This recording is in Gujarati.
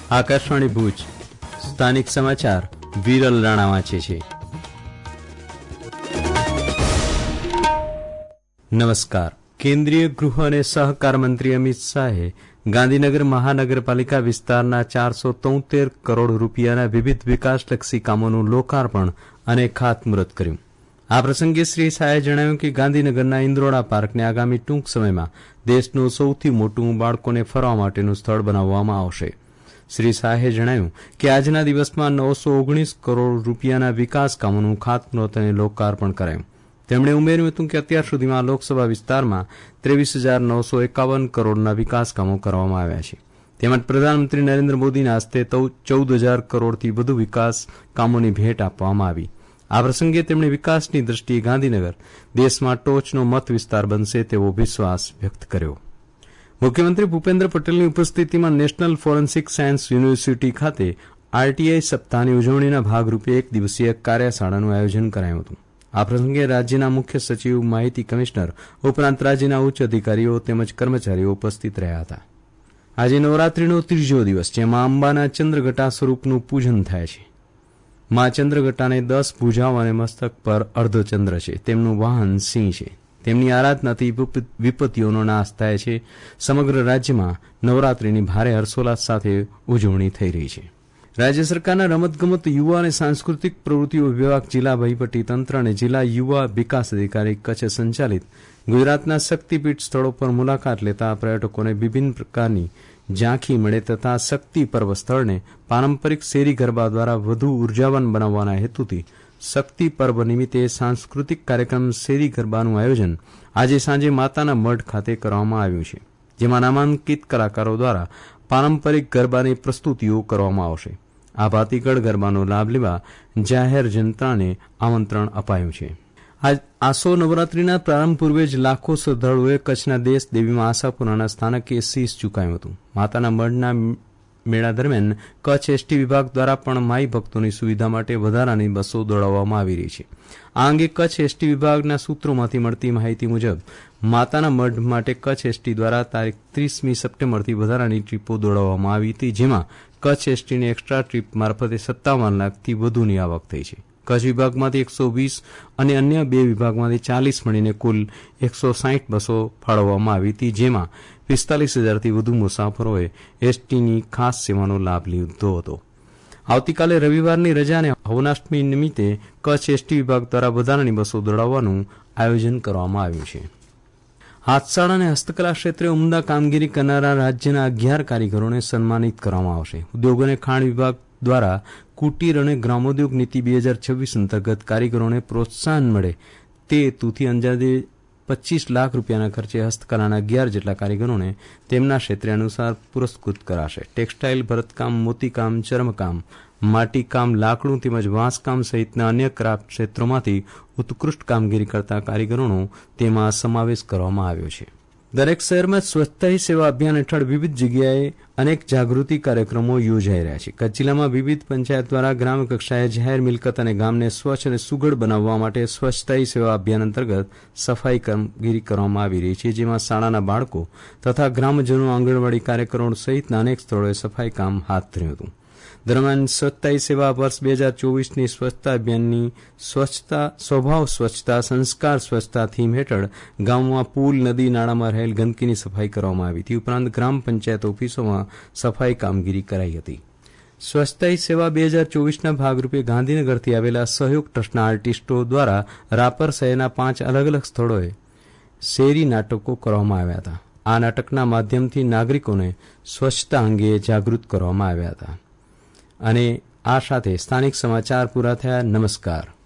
આકાશવાણી ભુજ સ્થાનિક સમાચાર વિરલ રાણા વાંચે છે. નમસ્કાર. કેન્દ્રીય ગૃહ અને સહકાર મંત્રી અમિત શાહે ગાંધીનગર મહાનગરપાલિકા વિસ્તારના 473 કરોડ રૂપિયાના વિવિધ વિકાસલક્ષી કામોનું લોકાર્પણ અને ખાતમુહૂર્ત કર્યું. આ પ્રસંગે શ્રી શાહે જણાવ્યું કે ગાંધીનગરના ઇન્દ્રોડા પાર્કને આગામી ટૂંક સમયમાં દેશનું સૌથી મોટું બાળકોને ફરવા માટેનું સ્થળ બનાવવામાં આવશે. શ્રી શાહે જણાવ્યું કે આજના દિવસમાં 919 કરોડ રૂપિયાના વિકાસ કામોનું ખાતમુહૂર્ત અને લોકાર્પણ કરાયું. તેમણે ઉમેર્યું હતું કે અત્યાર સુધીમાં લોકસભા વિસ્તારમાં 23,951 કરોડના વિકાસ કામો કરવામાં આવ્યા છે. તેમજ પ્રધાનમંત્રી નરેન્દ્ર મોદીના હસ્તે 14,000 કરોડથી વધુ વિકાસ કામોની ભેટ આપવામાં આવી. આ પ્રસંગે તેમણે વિકાસની દ્રષ્ટિએ ગાંધીનગર દેશમાં ટોચનો મત વિસ્તાર બનશે તેવો વિશ્વાસ વ્યક્ત કર્યો. મુખ્યમંત્રી ભૂપેન્દ્ર પટેલની ઉપસ્થિતિમાં નેશનલ ફોરેન્સિક સાયન્સ યુનિવર્સિટી ખાતે આરટીઆઈ સપ્તાહની ઉજવણીના ભાગરૂપે એક દિવસીય કાર્યશાળાનું આયોજન કરાયું હતું. આ પ્રસંગે રાજ્યના મુખ્ય સચિવ, માહિતી કમિશનર ઉપરાંત રાજ્યના ઉચ્ચ અધિકારીઓ તેમજ કર્મચારીઓ ઉપસ્થિત રહ્યા હતા. આજે નવરાત્રીનો ત્રીજો દિવસ છે. મા અંબાના ચંદ્રઘટા સ્વરૂપનું પૂજન થાય છે. મા ચંદ્રઘટાને 10 ભુજાઓ અને મસ્તક પર અર્ધચંદ્ર છે. તેમનું વાહન સિંહ છે. તેમની આરાધનાથી વિપત્તિઓનો નાશ થાય છે. સમગ્ર રાજ્યમાં નવરાત્રીની ભારે હર્ષોલ્લાસ સાથે ઉજવણી થઈ રહી છે. રાજ્ય સરકારના રમતગમત, યુવા અને સાંસ્કૃતિક પ્રવૃત્તિઓ વિભાગ, જિલ્લા વહીવટીતંત્ર અને જિલ્લા યુવા વિકાસ અધિકારી કચ્છ સંચાલિત ગુજરાતના શક્તિપીઠ સ્થળો પર મુલાકાત લેતા પર્યટકોને વિભિન્ન પ્રકારની ઝાંખી મળે તથા શક્તિ પર્વ સ્થળને પારંપરિક શેરી ગરબા દ્વારા વધુ ઉર્જાવાન બનાવવાના હેતુથી શક્તિ પર્વ નિમિત્તે સાંસ્કૃતિક કાર્યક્રમ શેરી ગરબાનું આયોજન આજે સાંજે માતાના મઢ ખાતે કરવામાં આવ્યું છે, જેમાં નામાંકિત કલાકારો દ્વારા પારંપરિક ગરબાની પ્રસ્તુતિઓ કરવામાં આવશે. આ ભાતીગળ ગરબાનો લાભ લેવા જાહેર જનતાને આમંત્રણ અપાયું છે. આસો નવરાત્રીના પ્રારંભ પૂર્વે જ લાખો શ્રદ્ધાળુઓએ કચ્છના દેશ દેવીમાં આશાપુરાના સ્થાનકે શીશ ઝુકાવ્યું હતું. માતાના મઢના મેળા દરમિયાન કચ્છ એસટી વિભાગ દ્વારા પણ માઈ ભક્તોની સુવિધા માટે વધારાની બસો દોડાવવામાં આવી રહી છે. આ અંગે કચ્છ એસટી વિભાગના સૂત્રોમાંથી મળતી માહિતી મુજબ માતાના મઢ માટે કચ્છ એસટી દ્વારા તારીખ 30મી સપ્ટેમ્બરથી વધારાની ટ્રીપો દોડાવવામાં આવી હતી, જેમાં કચ્છ એસટીની એક્સ્ટ્રા ટ્રીપ મારફતે 57 લાખથી વધુની આવક થઈ છે. કચ્છ વિભાગમાંથી 120 અને અન્ય 2 વિભાગમાંથી 40 મળીને કુલ 160 બસો ફાળવવામાં આવી હતી, જેમાં 45,000થી વધુ મુસાફરોએ એસટીની ખાસ સેવાનો લાભ લીધો હતો. આવતીકાલે રવિવારની રજા અને હવનાષ્ટમી નિમિત્તે કચ્છ એસટી વિભાગ દ્વારા વધારાની બસો દોડાવવાનું આયોજન કરવામાં આવ્યું છે. હાથશાળા અને હસ્તકલા ક્ષેત્રે ઉમદા કામગીરી કરનારા રાજ્યના 11 કારીગરોને સન્માનિત કરવામાં આવશે. ઉદ્યોગ અને ખાણ વિભાગ દ્વારા કુટીર અને ગ્રામોદ્યોગ નીતિ 2026 અંતર્ગત કારીગરોને પ્રોત્સાહન મળે તે હેતુથી અંદાજે 25 લાખ રૂપિયાના ખર્ચે હસ્તકલાના 11 જેટલા કારીગરોને તેમના ક્ષેત્રે અનુસાર પુરસ્કૃત કરાશે. ટેક્સટાઇલ, ભરતકામ, મોતીકામ, ચર્મકામ, માટીકામ, લાકડું તેમજ વાંસકામ સહિતના અન્ય ક્રાફ્ટ ક્ષેત્રોમાંથી ઉત્કૃષ્ટ કામગીરી કરતા કારીગરોનો તેમાં સમાવેશ કરવામાં આવ્યો છે. દરેક શહેરમાં સ્વચ્છતા હી સેવા અભિયાન હેઠળ વિવિધ જગ્યાએ અનેક જાગૃતિ કાર્યક્રમો યોજાઈ રહ્યા છે. કચ્છ જિલ્લામાં વિવિધ પંચાયત દ્વારા ગ્રામ કક્ષાએ જાહેર મિલકત અને ગામને સ્વચ્છ અને સુઘડ બનાવવા માટે સ્વચ્છતા હી સેવા અભિયાન અંતર્ગત સફાઈ કામગીરી કરવામાં આવી રહી છે, જેમાં શાળાના બાળકો તથા ગ્રામજનો, આંગણવાડી કાર્યકરો સહિતના અનેક સ્થળોએ સફાઈ કામ હાથ ધર્યું હતું. દરમિયાન સ્વચ્છતા હી સેવા વર્ષ 2024ની સ્વચ્છતા અભિયાનની સ્વચ્છતા સ્વભાવ સ્વચ્છતા સંસ્કાર સ્વચ્છતા થીમ હેઠળ ગામમાં પુલ, નદી, નાળામાં રહેલ ગંદકીની સફાઈ કરવામાં આવી હતી. ઉપરાંત ગ્રામ પંચાયત ઓફિસોમાં સફાઈ કામગીરી કરાઈ હતી. સ્વચ્છતા હી સેવા 2024ના ભાગરૂપે ગાંધીનગરથી આવેલા સહયોગ ટ્રસ્ટના આર્ટિસ્ટો દ્વારા રાપર શહેરના 5 અલગ અલગ સ્થળોએ શેરી નાટકો કરવામાં આવ્યા હતા. આ નાટકના માધ્યમથી નાગરિકોને સ્વચ્છતા અંગે જાગૃત કરવામાં આવ્યા હતા. અને આ સાથે સ્થાનિક સમાચાર પૂરા થયા. નમસ્કાર.